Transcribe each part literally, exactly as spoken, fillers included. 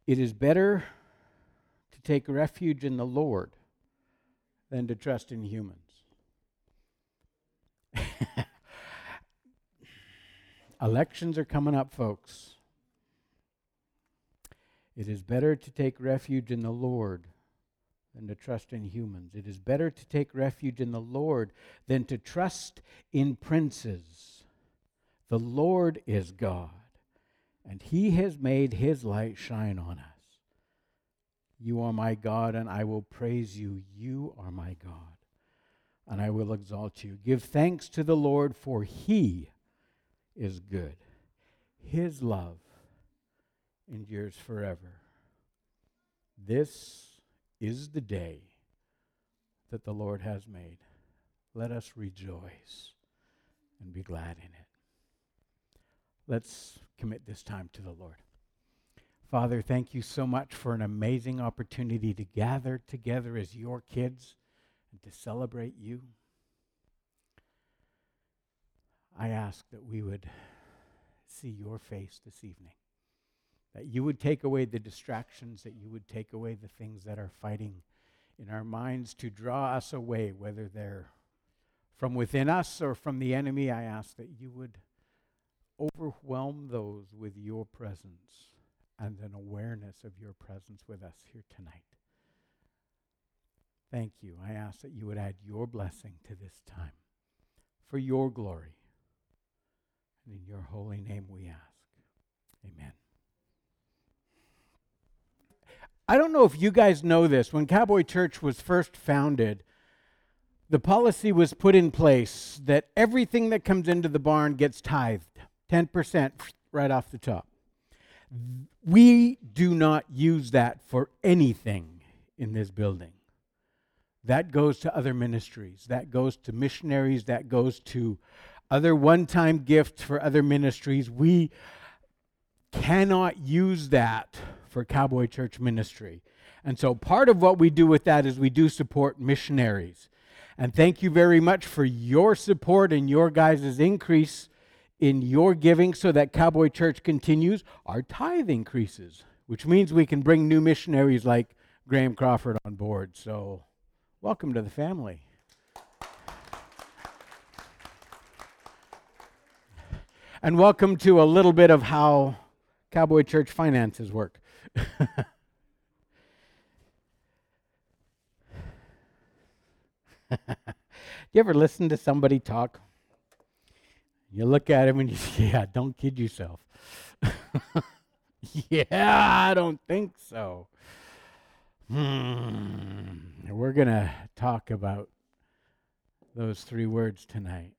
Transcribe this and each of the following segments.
It is better to take refuge in the Lord than to trust in humans. Elections are coming up, folks. It is better to take refuge in the Lord than to trust in humans. It is better to take refuge in the Lord than to trust in princes. The Lord is God, and He has made His light shine on us. You are my God, and I will praise you. You are my God, and I will exalt you. Give thanks to the Lord, for He is good. His love endures forever. This is the day that the Lord has made. Let us rejoice and be glad in it. Let's commit this time to the Lord. Father, thank you so much for an amazing opportunity to gather together as your kids and to celebrate you. I ask that we would see your face this evening, that you would take away the distractions, that you would take away the things that are fighting in our minds to draw us away, whether they're from within us or from the enemy. I ask that you would overwhelm those with your presence and an awareness of your presence with us here tonight. Thank you. I ask that you would add your blessing to this time for your glory. And in your holy name we ask. Amen. I don't know if you guys know this. When Cowboy Church was first founded, the policy was put in place that everything that comes into the barn gets tithed, ten percent right off the top. We do not use that for anything in this building. That goes to other ministries. That goes to missionaries. That goes to other one-time gifts for other ministries. We cannot use that for Cowboy Church ministry. And so part of what we do with that is we do support missionaries. And thank you very much for your support and your guys' increase in your giving so that Cowboy Church continues. Our tithe increases, which means we can bring new missionaries like Graham Crawford on board. So welcome to the family. And welcome to a little bit of how Cowboy Church finances work. You ever listen to somebody talk? You look at him and you say, yeah, don't kid yourself. Yeah, I don't think so. Hmm. We're going to talk about those three words tonight.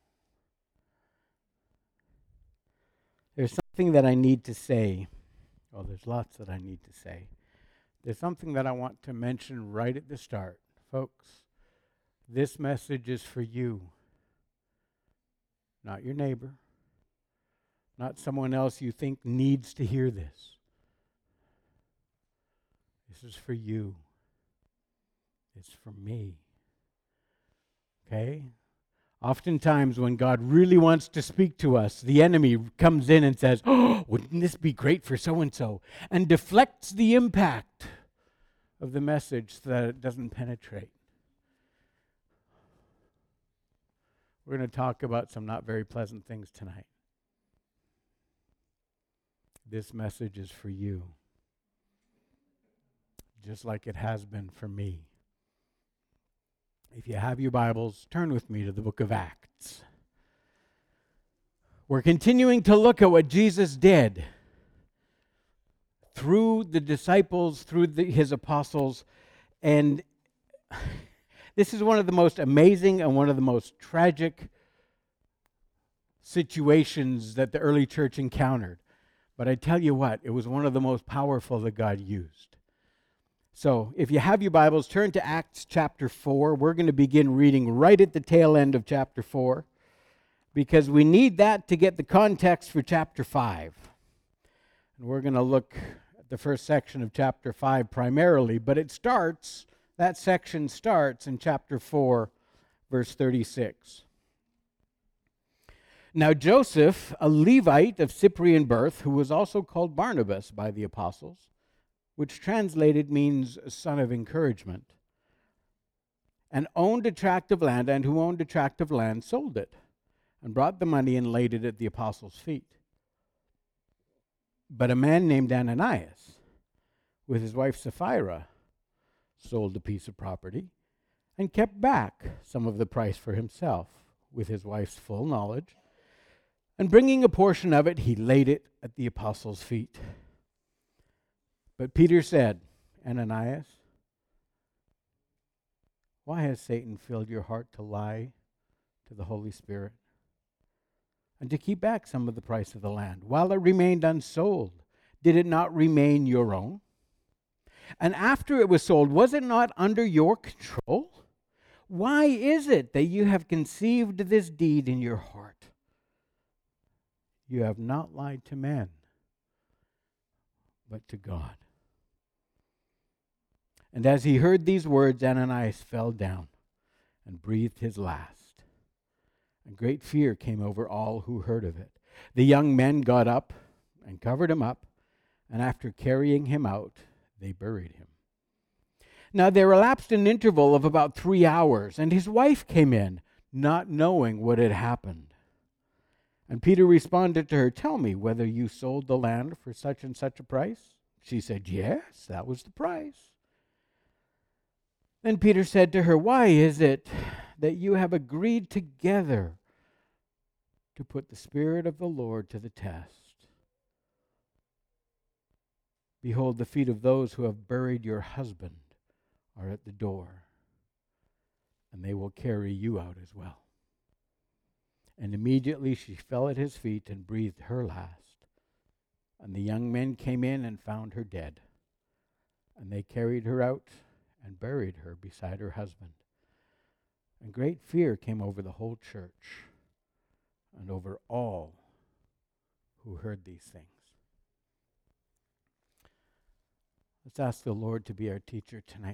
There's something that I need to say. Well, there's lots that I need to say. There's something that I want to mention right at the start. Folks, this message is for you. Not your neighbor. Not someone else you think needs to hear this. This is for you. It's for me. Okay? Oftentimes when God really wants to speak to us, the enemy comes in and says, oh, wouldn't this be great for so-and-so? And deflects the impact of the message so that it doesn't penetrate. We're going to talk about some not very pleasant things tonight. This message is for you, just like it has been for me. If you have your Bibles, turn with me to the book of Acts. We're continuing to look at what Jesus did through the disciples, through the, his apostles, and this is one of the most amazing and one of the most tragic situations that the early church encountered. But I tell you what, it was one of the most powerful that God used. So if you have your Bibles, turn to Acts chapter four. We're going to begin reading right at the tail end of chapter four because we need that to get the context for chapter five. And we're going to look at the first section of chapter five primarily, but it starts, that section starts in chapter four, verse thirty-six. Now Joseph, a Levite of Cyprian birth, who was also called Barnabas by the apostles, which translated means son of encouragement, and owned a tract of land, and who owned a tract of land sold it, and brought the money and laid it at the apostles' feet. But a man named Ananias, with his wife Sapphira, sold a piece of property and kept back some of the price for himself, with his wife's full knowledge, and bringing a portion of it, he laid it at the apostles' feet. But Peter said, Ananias, why has Satan filled your heart to lie to the Holy Spirit and to keep back some of the price of the land while it remained unsold? Did it not remain your own? And after it was sold, was it not under your control? Why is it that you have conceived this deed in your heart? You have not lied to men, but to God. And as he heard these words, Ananias fell down and breathed his last. And great fear came over all who heard of it. The young men got up and covered him up, and after carrying him out, they buried him. Now there elapsed an interval of about three hours, and his wife came in, not knowing what had happened. And Peter responded to her, tell me whether you sold the land for such and such a price. She said, yes, that was the price. Then Peter said to her, why is it that you have agreed together to put the Spirit of the Lord to the test? Behold, the feet of those who have buried your husband are at the door, and they will carry you out as well. And immediately she fell at his feet and breathed her last. And the young men came in and found her dead. And they carried her out and buried her beside her husband. And great fear came over the whole church and over all who heard these things. Let's ask the Lord to be our teacher tonight.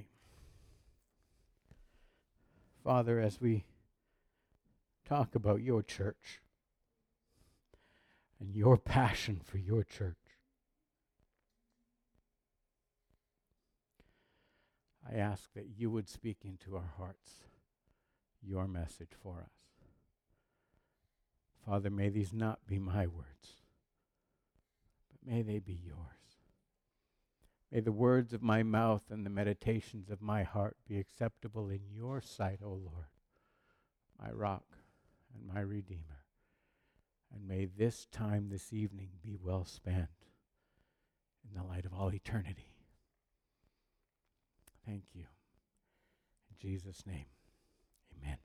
Father, as we talk about your church and your passion for your church, I ask that you would speak into our hearts your message for us. Father, may these not be my words, but may they be yours. May the words of my mouth and the meditations of my heart be acceptable in your sight, O Lord, my rock and my Redeemer. And may this time this evening be well spent in the light of all eternity. Thank you. In Jesus' name, amen.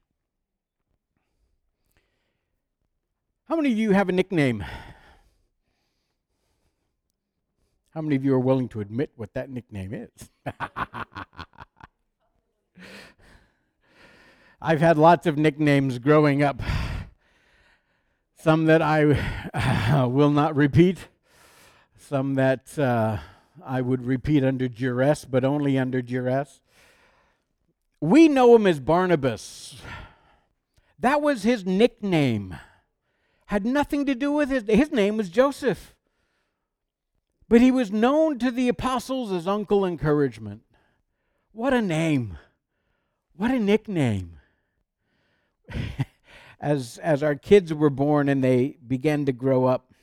How many of you have a nickname? How many of you are willing to admit what that nickname is? I've had lots of nicknames growing up. Some that I uh, will not repeat. Some that uh, I would repeat under duress, but only under duress. We know him as Barnabas. That was his nickname. Had nothing to do with his... His name was Joseph. But he was known to the apostles as Uncle Encouragement. What a name. What a nickname. As, as our kids were born and they began to grow up,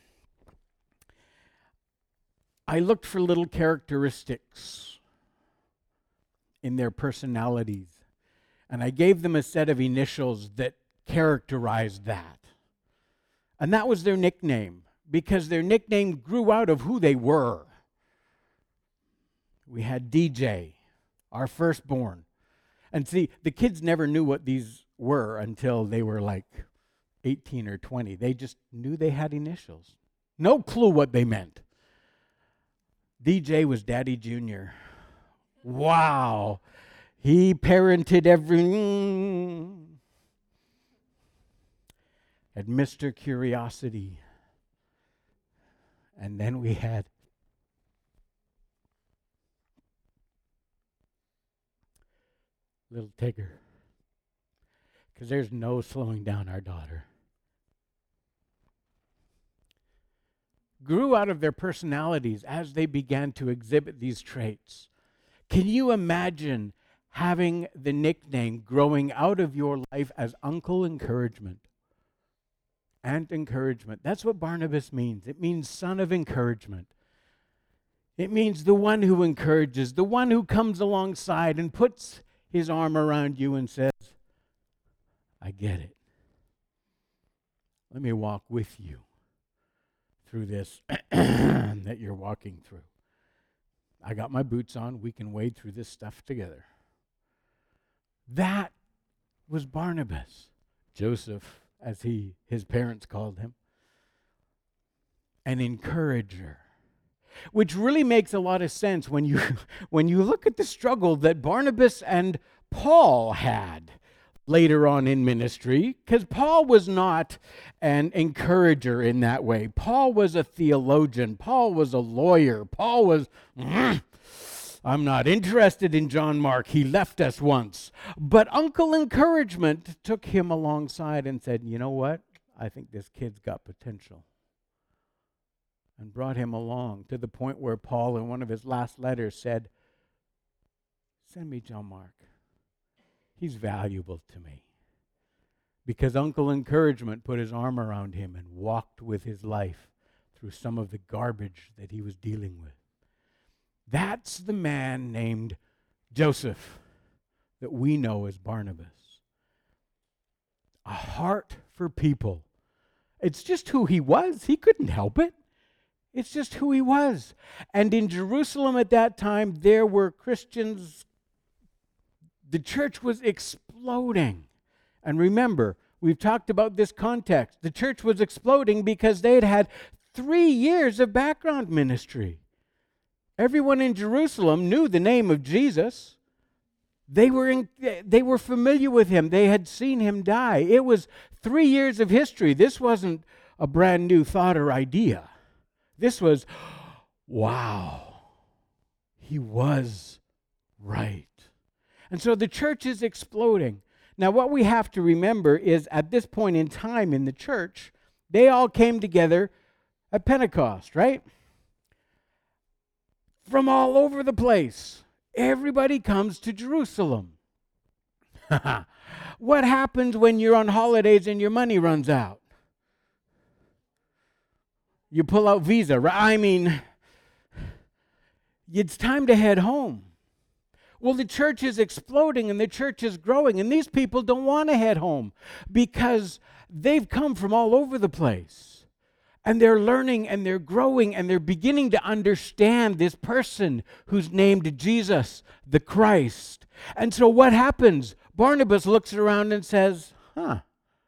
I looked for little characteristics in their personalities. And I gave them a set of initials that characterized that. And that was their nickname, because their nickname grew out of who they were. We had D J, our firstborn. And see, the kids never knew what these were until they were like eighteen or twenty. They just knew they had initials. No clue what they meant. D J was Daddy Junior Wow. He parented every... Had Mister Curiosity. And then we had Little Tigger. Because there's no slowing down our daughter. grew out of their personalities as they began to exhibit these traits. Can you imagine having the nickname growing out of your life as Uncle Encouragement? And encouragement. That's what Barnabas means. It means son of encouragement. It means the one who encourages, the one who comes alongside and puts his arm around you and says, I get it. Let me walk with you through this that you're walking through. I got my boots on. We can wade through this stuff together. That was Barnabas. Joseph, as he his parents called him, an encourager. Which really makes a lot of sense when you when you look at the struggle that Barnabas and Paul had later on in ministry, because Paul was not an encourager in that way. Paul was a theologian. Paul was a lawyer. Paul was, mm, I'm not interested in John Mark. He left us once. But Uncle Encouragement took him alongside and said, you know what? I think this kid's got potential. And brought him along to the point where Paul, in one of his last letters, said, send me John Mark. He's valuable to me. Because Uncle Encouragement put his arm around him and walked with his life through some of the garbage that he was dealing with. That's the man named Joseph that we know as Barnabas. A heart for people. It's just who he was. He couldn't help it. It's just who he was. And in Jerusalem at that time, there were Christians. The church was exploding. And remember, we've talked about this context. The church was exploding because they had had three years of background ministry. Everyone in Jerusalem knew the name of Jesus. They were in, they were familiar with him. They had seen him die. It was three years of history. This wasn't a brand new thought or idea. This was, wow, he was right. And so the church is exploding. Now, what we have to remember is at this point in time in the church, they all came together at Pentecost, right? From all over the place. Everybody comes to Jerusalem. What happens when you're on holidays and your money runs out? You pull out Visa, right? I mean, it's time to head home. Well, the church is exploding and the church is growing, and these people don't want to head home because they've come from all over the place. And they're learning and they're growing and they're beginning to understand this person who's named Jesus, the Christ. And so what happens? Barnabas looks around and says, huh,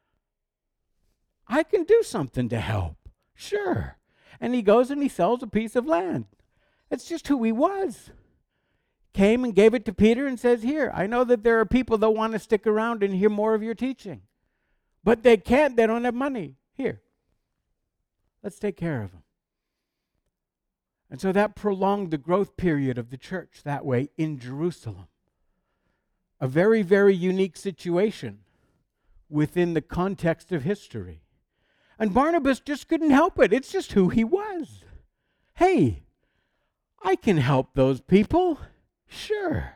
I can do something to help. Sure. And he goes and he sells a piece of land. It's just who he was. Came and gave it to Peter and says, here, I know that there are people that want to stick around and hear more of your teaching. But they can't, they don't have money. Here, let's take care of them. And so that prolonged the growth period of the church that way in Jerusalem. A very, very unique situation within the context of history. And Barnabas just couldn't help it. It's just who he was. Hey, I can help those people. Sure.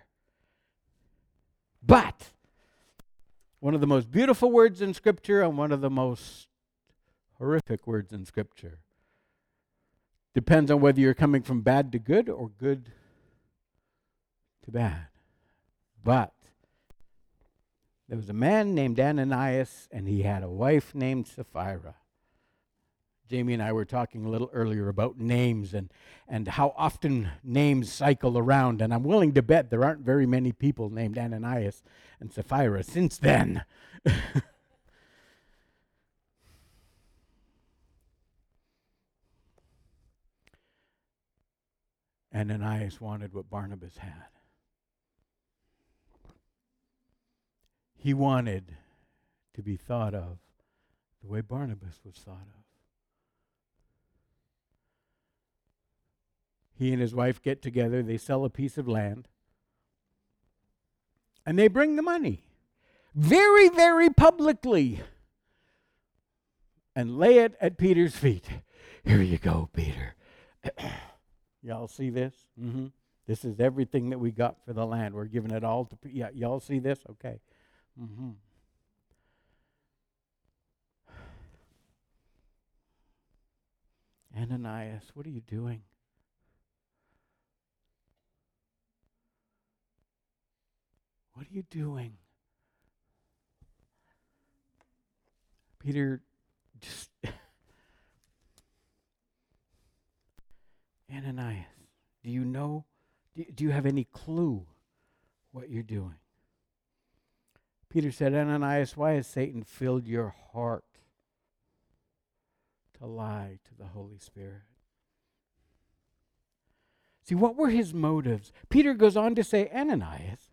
But one of the most beautiful words in Scripture and one of the most horrific words in Scripture. Depends on whether you're coming from bad to good or good to bad. But there was a man named Ananias, and he had a wife named Sapphira. Jamie and I were talking a little earlier about names and, and how often names cycle around, and I'm willing to bet there aren't very many people named Ananias and Sapphira since then. Ananias wanted what Barnabas had. He wanted to be thought of the way Barnabas was thought of. He and his wife get together, they sell a piece of land, and they bring the money very, very publicly and lay it at Peter's feet. Here you go, Peter. Y'all see this? Mm-hmm. This is everything that we got for the land. We're giving it all to, yeah, y'all see this? Okay. Mm-hmm. Ananias, what are you doing? What are you doing? Peter just, Ananias, do you know, do, do you have any clue what you're doing? Peter said, Ananias, why has Satan filled your heart to lie to the Holy Spirit? See, what were his motives? Peter goes on to say, Ananias,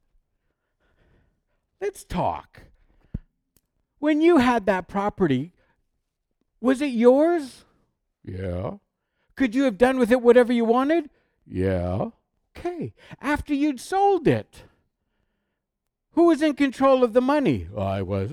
let's talk. When you had that property, was it yours? Yeah. Could you have done with it whatever you wanted? Yeah. Okay. After you'd sold it, who was in control of the money? I was.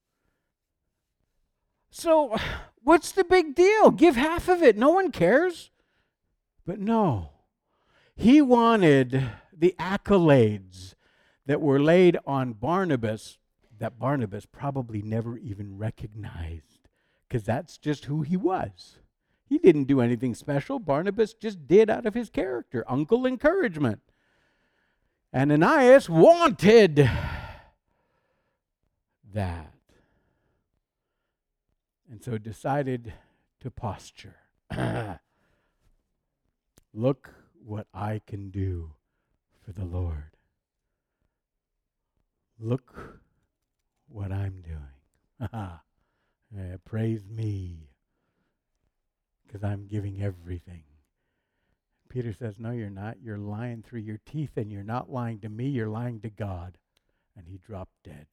So, what's the big deal? Give half of it. No one cares. But no. He wanted the accolades that were laid on Barnabas that Barnabas probably never even recognized, because that's just who he was. He didn't do anything special. Barnabas just did out of his character. Uncle encouragement. Ananias wanted that. And so decided to posture. Look what I can do for the Lord. Look what I'm doing. Yeah, praise me, because I'm giving everything. Peter says, no, you're not. You're lying through your teeth, and you're not lying to me. You're lying to God. And he dropped dead.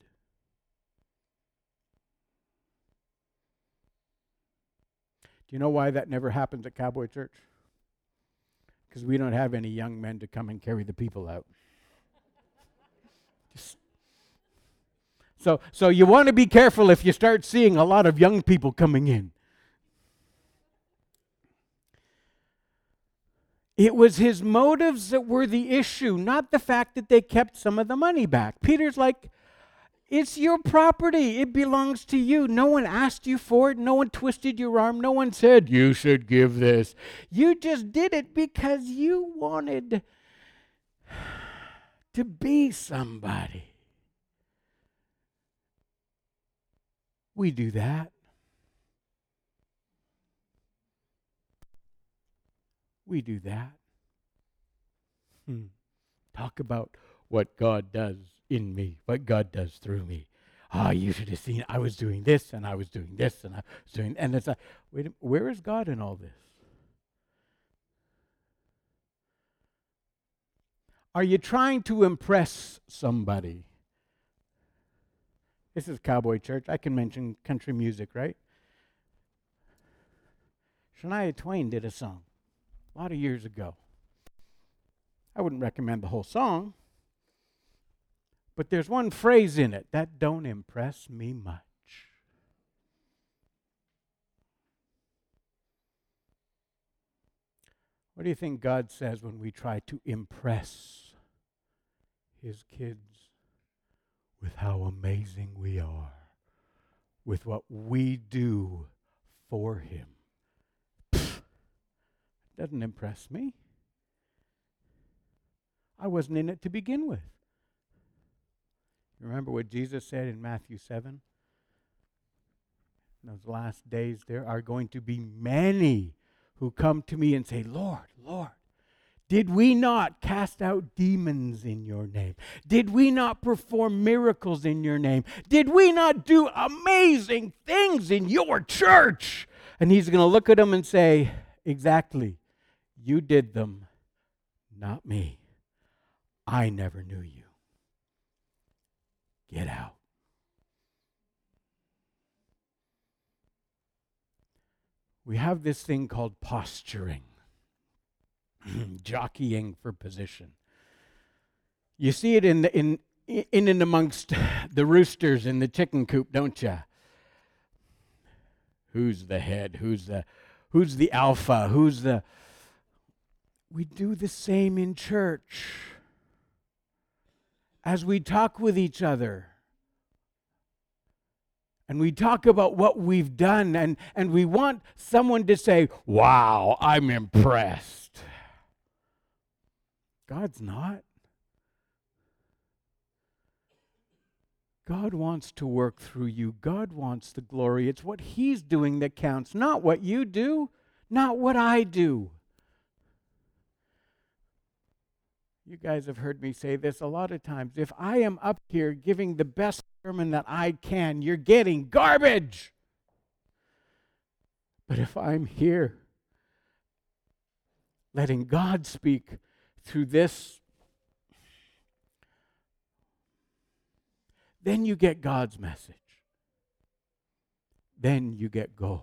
Do you know why that never happens at Cowboy Church? Because we don't have any young men to come and carry the people out. Just So, so you want to be careful if you start seeing a lot of young people coming in. It was his motives that were the issue, not the fact that they kept some of the money back. Peter's like, it's your property. It belongs to you. No one asked you for it. No one twisted your arm. No one said, you should give this. You just did it because you wanted to be somebody. We do that. We do that. Hmm. Talk about what God does in me, what God does through me. Ah, oh, you should have seen I was doing this and I was doing this and I was doing, and it's like, wait, where is God in all this? Are you trying to impress somebody? This is Cowboy Church. I can mention country music, right? Shania Twain did a song a lot of years ago. I wouldn't recommend the whole song, but there's one phrase in it that don't impress me much. What do you think God says when we try to impress his kids with how amazing we are, with what we do for him? Pfft, doesn't impress me. I wasn't in it to begin with. Remember what Jesus said in Matthew seven? In those last days, there are going to be many who come to me and say, Lord, Lord, did we not cast out demons in your name? Did we not perform miracles in your name? Did we not do amazing things in your church? And he's going to look at them and say, exactly, you did them, not me. I never knew you. Get out. We have this thing called posturing, jockeying for position. You see it in the, in in and amongst the roosters in the chicken coop, don't you? Who's the head? Who's the Who's the alpha? Who's the... We do the same in church. As we talk with each other, and we talk about what we've done, and, and we want someone to say, wow, I'm impressed. God's not. God wants to work through you. God wants the glory. It's what He's doing that counts, not what you do, not what I do. You guys have heard me say this a lot of times. If I am up here giving the best sermon that I can, you're getting garbage. But if I'm here letting God speak through this, then you get God's message. Then you get gold.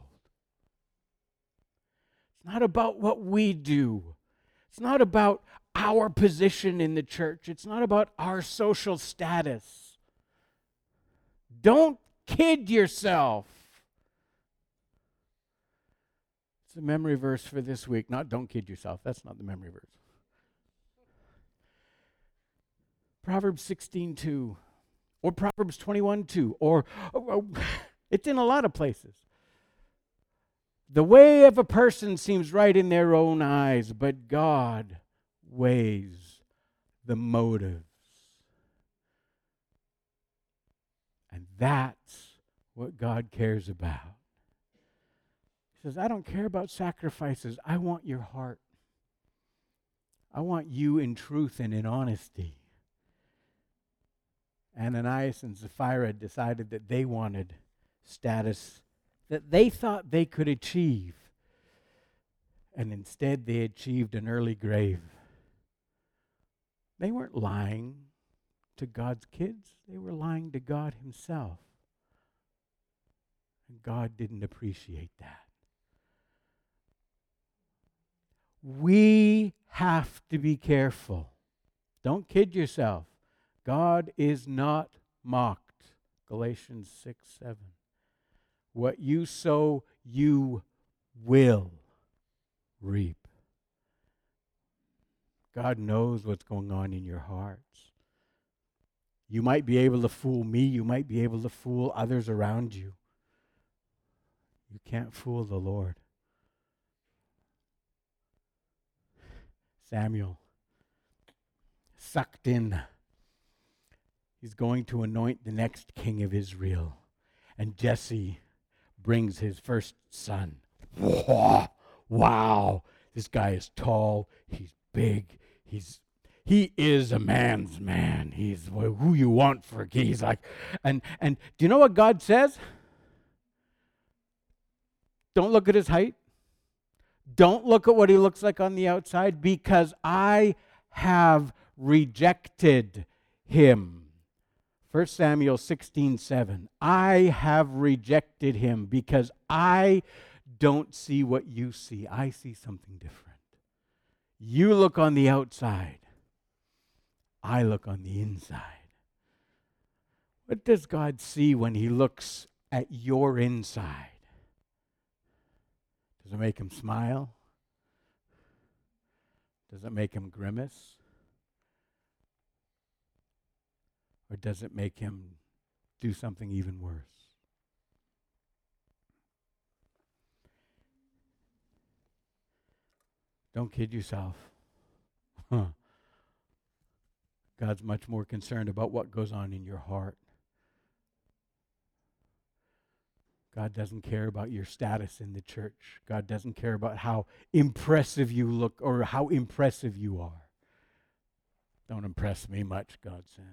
It's not about what we do. It's not about our position in the church. It's not about our social status. Don't kid yourself. It's the memory verse for this week. Not don't kid yourself. That's not the memory verse. Proverbs sixteen two. Or Proverbs twenty-one two. Or oh, oh, it's in a lot of places. The way of a person seems right in their own eyes, but God weighs the motives. And that's what God cares about. He says, I don't care about sacrifices. I want your heart. I want you in truth and in honesty. Ananias and Sapphira decided that they wanted status that they thought they could achieve. And instead they achieved an early grave. They weren't lying to God's kids. They were lying to God Himself. And God didn't appreciate that. We have to be careful. Don't kid yourself. God is not mocked. Galatians six seven. What you sow, you will reap. God knows what's going on in your hearts. You might be able to fool me. You might be able to fool others around you. You can't fool the Lord. Samuel, sucked in. He's going to anoint the next king of Israel. And Jesse brings his first son. Wow, this guy is tall. He's big. He's he is a man's man. He's who you want for a king. He's like, and and do you know what God says? Don't look at his height. Don't look at what he looks like on the outside, because I have rejected him. First Samuel sixteen seven. I have rejected him because I don't see what you see. I see something different. You look on the outside. I look on the inside. What does God see when He looks at your inside? Does it make Him smile? Does it make Him grimace? Or does it make Him do something even worse? Don't kid yourself. Huh. God's much more concerned about what goes on in your heart. God doesn't care about your status in the church. God doesn't care about how impressive you look or how impressive you are. Don't impress me much, God says.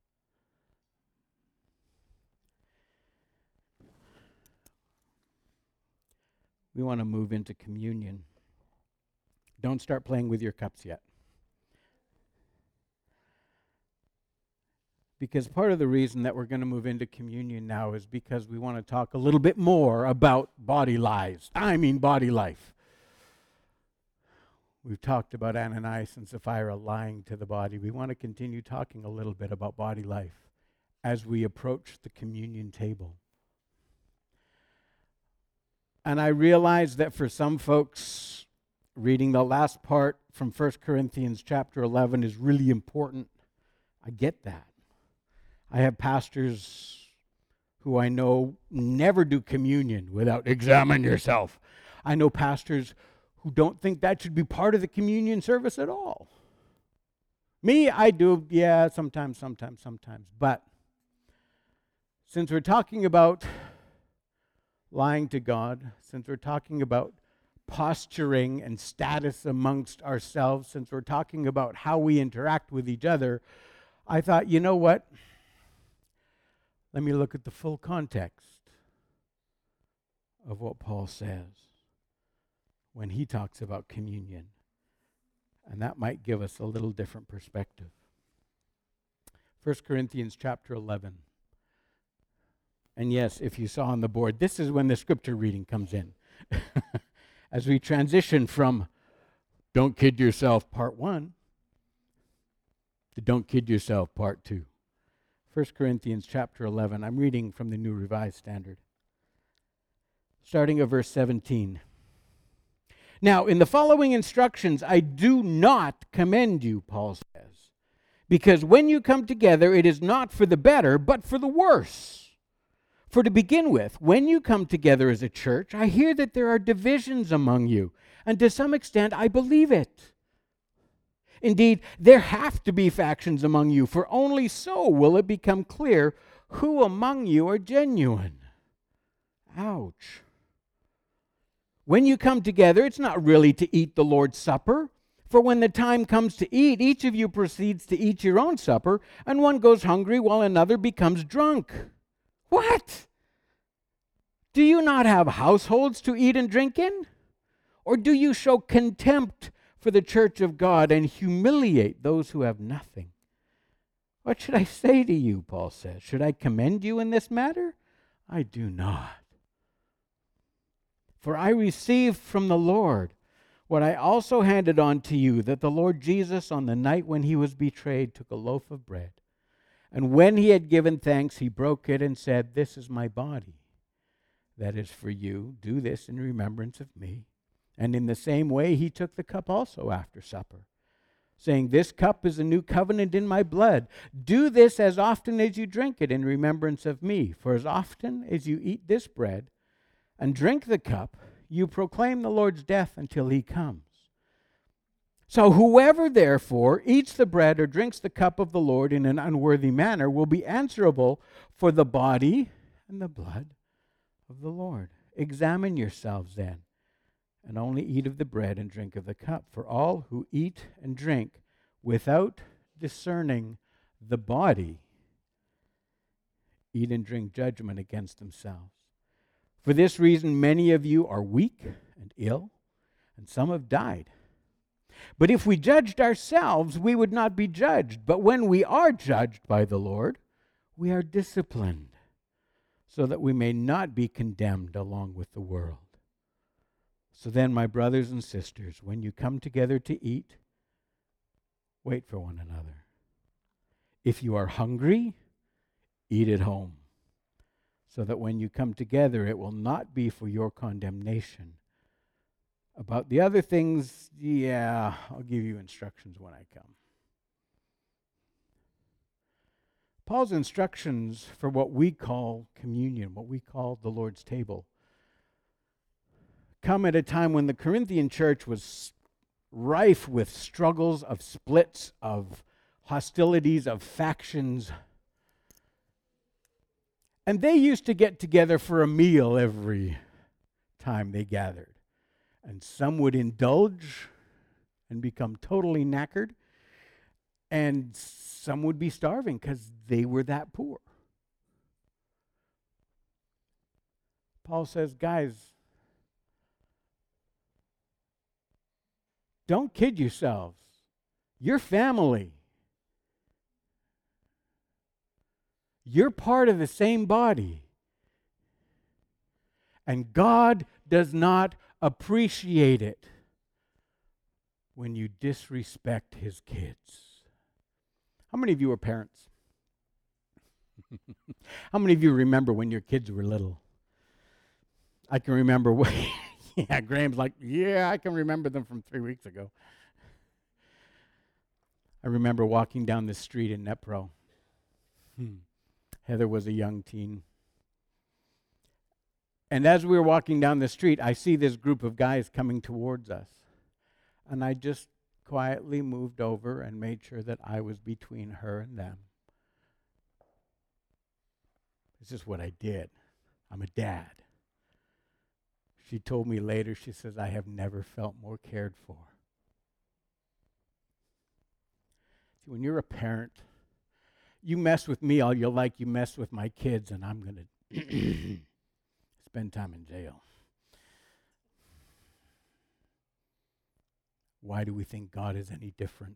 We want to move into communion. Don't start playing with your cups yet. Because part of the reason that we're going to move into communion now is because we want to talk a little bit more about body lives. I mean body life. We've talked about Ananias and Sapphira lying to the body. We want to continue talking a little bit about body life as we approach the communion table. And I realize that for some folks, reading the last part from First Corinthians chapter eleven is really important. I get that. I have pastors who I know never do communion without examine yourself. I know pastors who don't think that should be part of the communion service at all. Me, I do, yeah, sometimes, sometimes, sometimes. But since we're talking about lying to God, since we're talking about posturing and status amongst ourselves, since we're talking about how we interact with each other, I thought, you know what? Let me look at the full context of what Paul says when he talks about communion. And that might give us a little different perspective. First Corinthians chapter eleven. And yes, if you saw on the board, this is when the scripture reading comes in. As we transition from Don't Kid Yourself part one to Don't Kid Yourself part two. First Corinthians chapter eleven. I'm reading from the New Revised Standard. Starting at verse seventeen. Now, in the following instructions, I do not commend you, Paul says, because when you come together, it is not for the better, but for the worse. For to begin with, when you come together as a church, I hear that there are divisions among you, and to some extent, I believe it. Indeed, there have to be factions among you, for only so will it become clear who among you are genuine. Ouch. When you come together, it's not really to eat the Lord's Supper. For when the time comes to eat, each of you proceeds to eat your own supper, and one goes hungry while another becomes drunk. What? Do you not have households to eat and drink in? Or do you show contempt for the church of God and humiliate those who have nothing? What should I say to you, Paul says? Should I commend you in this matter? I do not. For I received from the Lord what I also handed on to you, that the Lord Jesus, on the night when he was betrayed, took a loaf of bread. And when he had given thanks, he broke it and said, "This is my body. That is for you. Do this in remembrance of me." And in the same way, he took the cup also after supper, saying, "This cup is a new covenant in my blood. Do this as often as you drink it in remembrance of me. For as often as you eat this bread and drink the cup, you proclaim the Lord's death until he comes. So whoever therefore eats the bread or drinks the cup of the Lord in an unworthy manner will be answerable for the body and the blood of the Lord. Examine yourselves then, and only eat of the bread and drink of the cup. For all who eat and drink without discerning the body eat and drink judgment against themselves. For this reason, many of you are weak and ill, and some have died. But if we judged ourselves, we would not be judged. But when we are judged by the Lord, we are disciplined, so that we may not be condemned along with the world. So then, my brothers and sisters, when you come together to eat, wait for one another. If you are hungry, eat at home, so that when you come together, it will not be for your condemnation. About the other things, yeah, I'll give you instructions when I come. Paul's instructions for what we call communion, what we call the Lord's table, come at a time when the Corinthian church was rife with struggles, of splits, of hostilities, of factions. And they used to get together for a meal every time they gathered. And some would indulge and become totally knackered. And some would be starving because they were that poor. Paul says, guys, don't kid yourselves. You're family. You're part of the same body. And God does not appreciate it when you disrespect his kids. How many of you are parents? How many of you remember when your kids were little? I can remember what, yeah, Graham's like, yeah, I can remember them from three weeks ago. I remember walking down the street in Nepro. Hmm. Heather was a young teen. And as we were walking down the street, I see this group of guys coming towards us. And I just quietly moved over and made sure that I was between her and them. It's just what I did. I'm a dad. She told me later, she says, I have never felt more cared for. See, when you're a parent, you mess with me all you like, you mess with my kids, and I'm going to spend time in jail. Why do we think God is any different?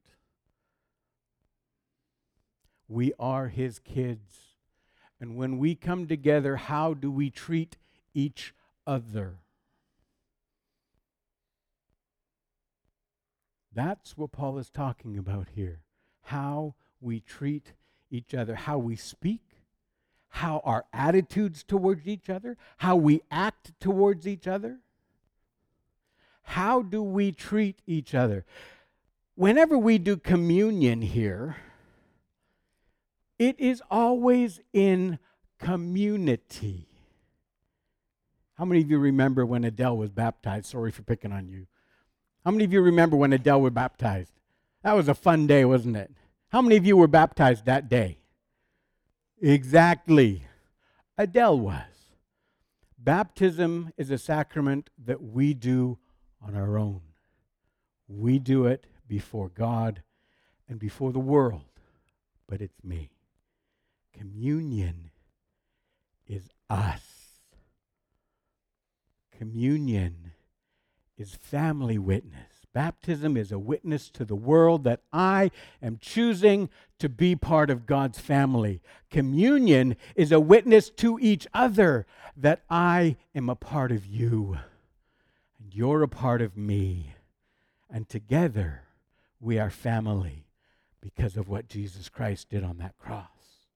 We are his kids. And when we come together, how do we treat each other? That's what Paul is talking about here. How we treat each other, how we speak, how our attitudes towards each other, how we act towards each other. How do we treat each other? Whenever we do communion here, it is always in community. How many of you remember when Adele was baptized? Sorry for picking on you. How many of you remember when Adele was baptized? That was a fun day, wasn't it? How many of you were baptized that day? Exactly. Adele was. Baptism is a sacrament that we do on our own. We do it before God and before the world, but it's me. Communion is us. Communion is family witness. Baptism is a witness to the world that I am choosing to be part of God's family. Communion is a witness to each other that I am a part of you and you're a part of me. And together we are family because of what Jesus Christ did on that cross.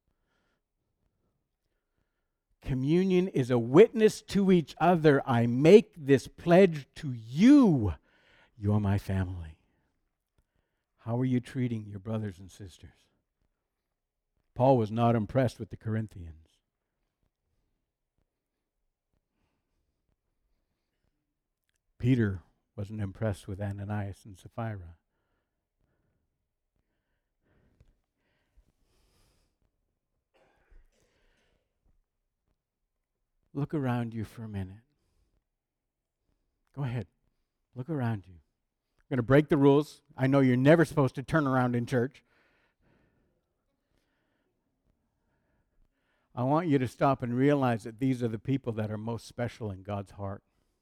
Communion is a witness to each other. I make this pledge to you. You're my family. How are you treating your brothers and sisters? Paul was not impressed with the Corinthians. Peter wasn't impressed with Ananias and Sapphira. Look around you for a minute. Go ahead. Look around you. I'm going to break the rules. I know you're never supposed to turn around in church. I want you to stop and realize that these are the people that are most special in God's heart.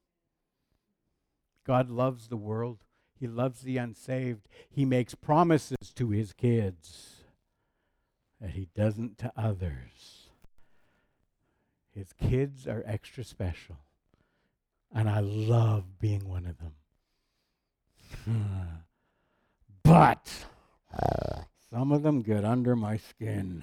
God loves the world. He loves the unsaved. He makes promises to his kids that he doesn't to others. His kids are extra special. And I love being one of them. But some of them get under my skin.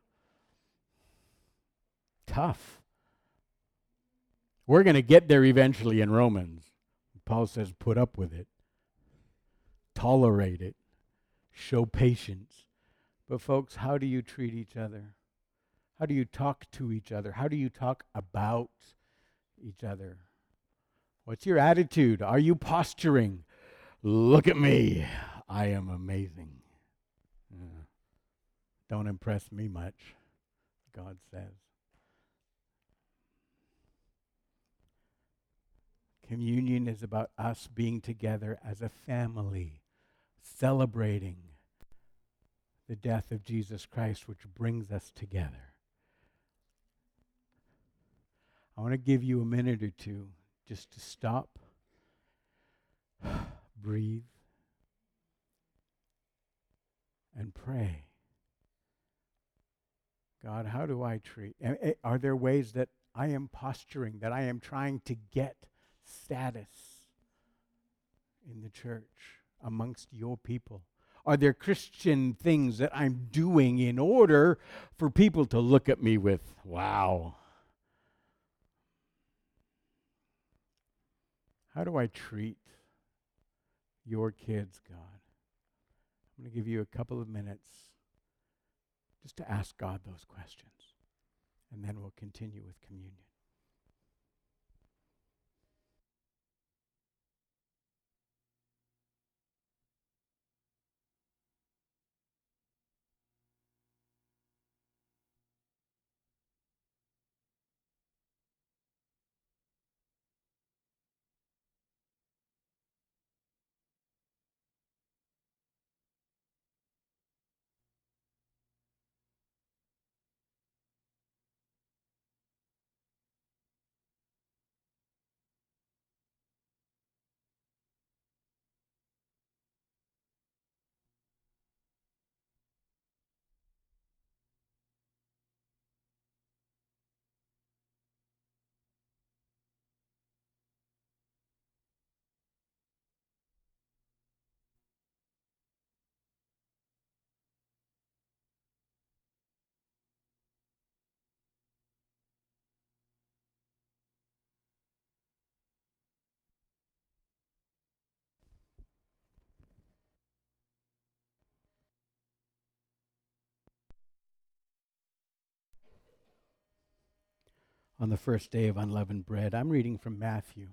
Tough. We're going to get there eventually in Romans. Paul says, put up with it. Tolerate it. Show patience. But folks, how do you treat each other? How do you talk to each other? How do you talk about each other? What's your attitude? Are you posturing? Look at me. I am amazing. Uh, don't impress me much, God says. Communion is about us being together as a family, celebrating the death of Jesus Christ, which brings us together. I want to give you a minute or two just to stop, breathe, and pray. God, how do I treat? Are there ways that I am posturing, that I am trying to get status in the church amongst your people? Are there Christian things that I'm doing in order for people to look at me with, wow? How do I treat your kids, God? I'm going to give you a couple of minutes just to ask God those questions, and then we'll continue with communion. On the first day of unleavened bread, I'm reading from Matthew.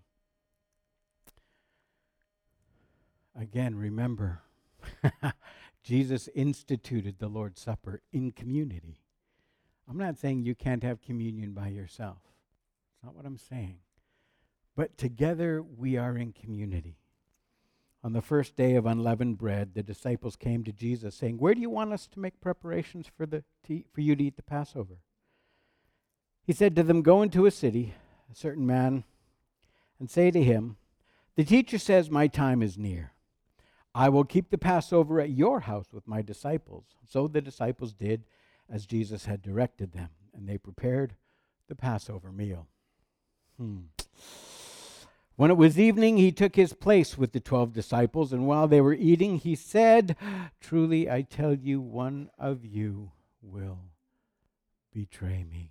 Again, remember, Jesus instituted the Lord's Supper in community. I'm not saying you can't have communion by yourself. That's not what I'm saying. But together we are in community. On the first day of unleavened bread, the disciples came to Jesus saying, "Where do you want us to make preparations for, the, to eat, for you to eat the Passover?" He said to them, "Go into a city, a certain man, and say to him, 'The teacher says my time is near. I will keep the Passover at your house with my disciples.' So the disciples did as Jesus had directed them, and they prepared the Passover meal. Hmm. When it was evening, he took his place with the twelve disciples, and while they were eating, he said, 'Truly I tell you, one of you will betray me.'"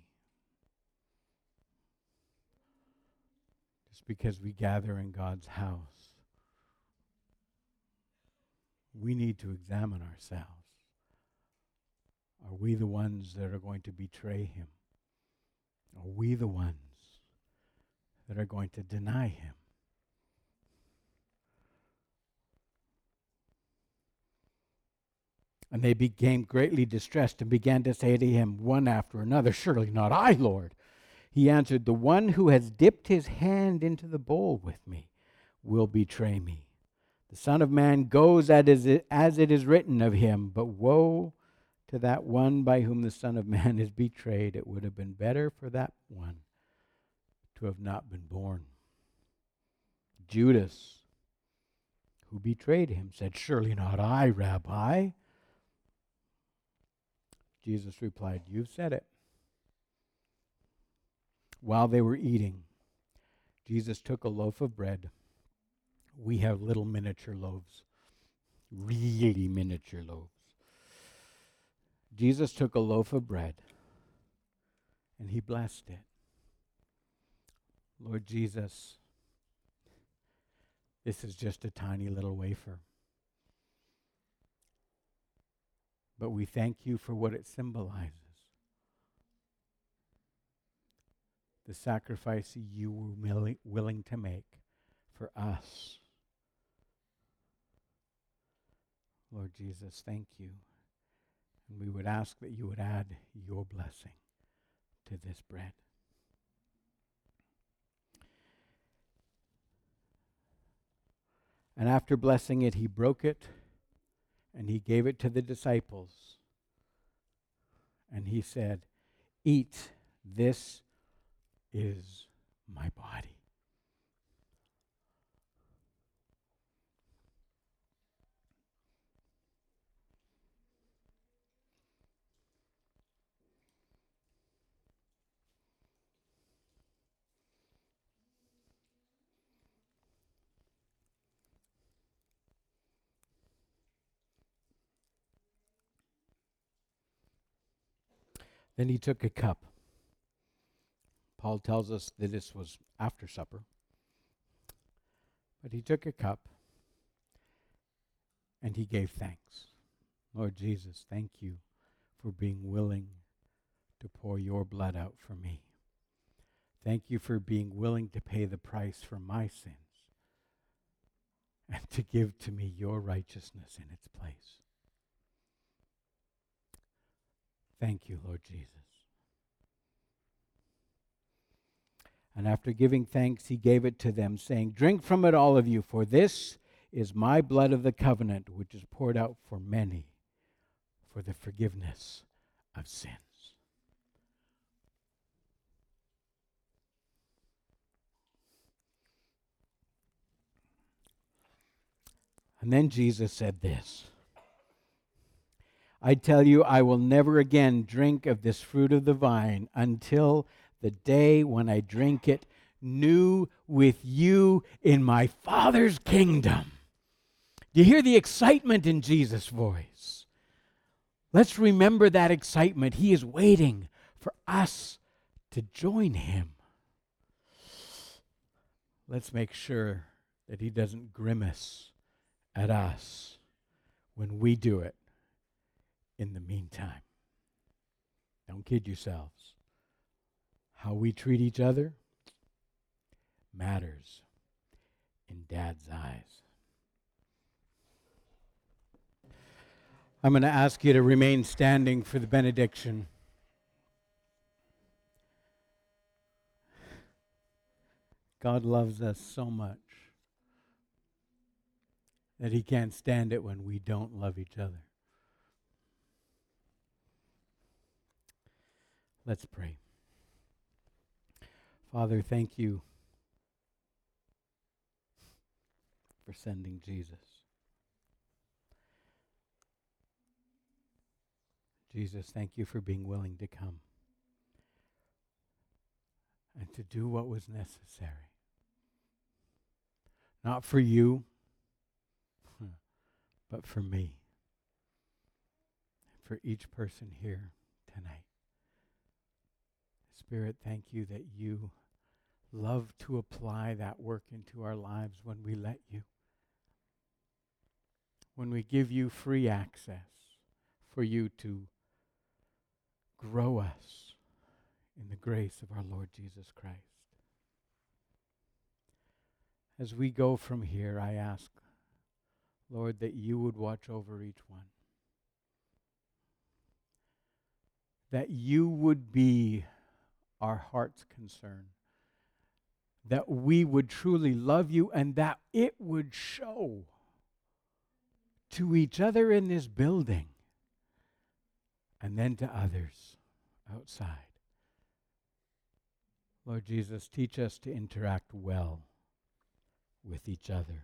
Just because we gather in God's house, we need to examine ourselves. Are we the ones that are going to betray him? Are we the ones that are going to deny him? And they became greatly distressed and began to say to him one after another, "Surely not I, Lord." He answered, "The one who has dipped his hand into the bowl with me will betray me. The Son of Man goes as it is written of him, but woe to that one by whom the Son of Man is betrayed. It would have been better for that one to have not been born." Judas, who betrayed him, said, "Surely not I, Rabbi." Jesus replied, "You've said it." While they were eating, Jesus took a loaf of bread. We have little miniature loaves, really miniature loaves. Jesus took a loaf of bread and he blessed it. "Lord Jesus, this is just a tiny little wafer, but we thank you for what it symbolizes. The sacrifice you were willing, willing to make for us. Lord Jesus, thank you. And we would ask that you would add your blessing to this bread." And after blessing it, he broke it and he gave it to the disciples. And he said, "Eat, this is my body." Then he took a cup. Paul tells us that this was after supper. But he took a cup and he gave thanks. Lord Jesus, thank you for being willing to pour your blood out for me. Thank you for being willing to pay the price for my sins and to give to me your righteousness in its place. Thank you, Lord Jesus. And after giving thanks, he gave it to them, saying, "Drink from it, all of you, for this is my blood of the covenant, which is poured out for many for the forgiveness of sins." And then Jesus said this, "I tell you, I will never again drink of this fruit of the vine until the day when I drink it new with you in my Father's kingdom." Do you hear the excitement in Jesus' voice? Let's remember that excitement. He is waiting for us to join him. Let's make sure that he doesn't grimace at us when we do it in the meantime. Don't kid yourselves. How we treat each other matters in Dad's eyes. I'm going to ask you to remain standing for the benediction. God loves us so much that he can't stand it when we don't love each other. Let's pray. Father, thank you for sending Jesus. Jesus, thank you for being willing to come and to do what was necessary. Not for you, but for me, for each person here tonight. Spirit, thank you that you love to apply that work into our lives when we let you. When we give you free access for you to grow us in the grace of our Lord Jesus Christ. As we go from here, I ask, Lord, that you would watch over each one. That you would be our heart's concern. That we would truly love you and that it would show to each other in this building and then to others outside. Lord Jesus, teach us to interact well with each other.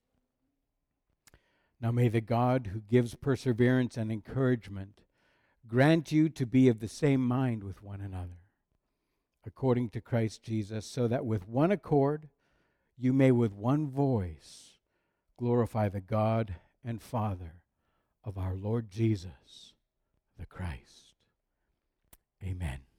Now may the God who gives perseverance and encouragement grant you to be of the same mind with one another, according to Christ Jesus, so that with one accord you may with one voice glorify the God and Father of our Lord Jesus the Christ. Amen.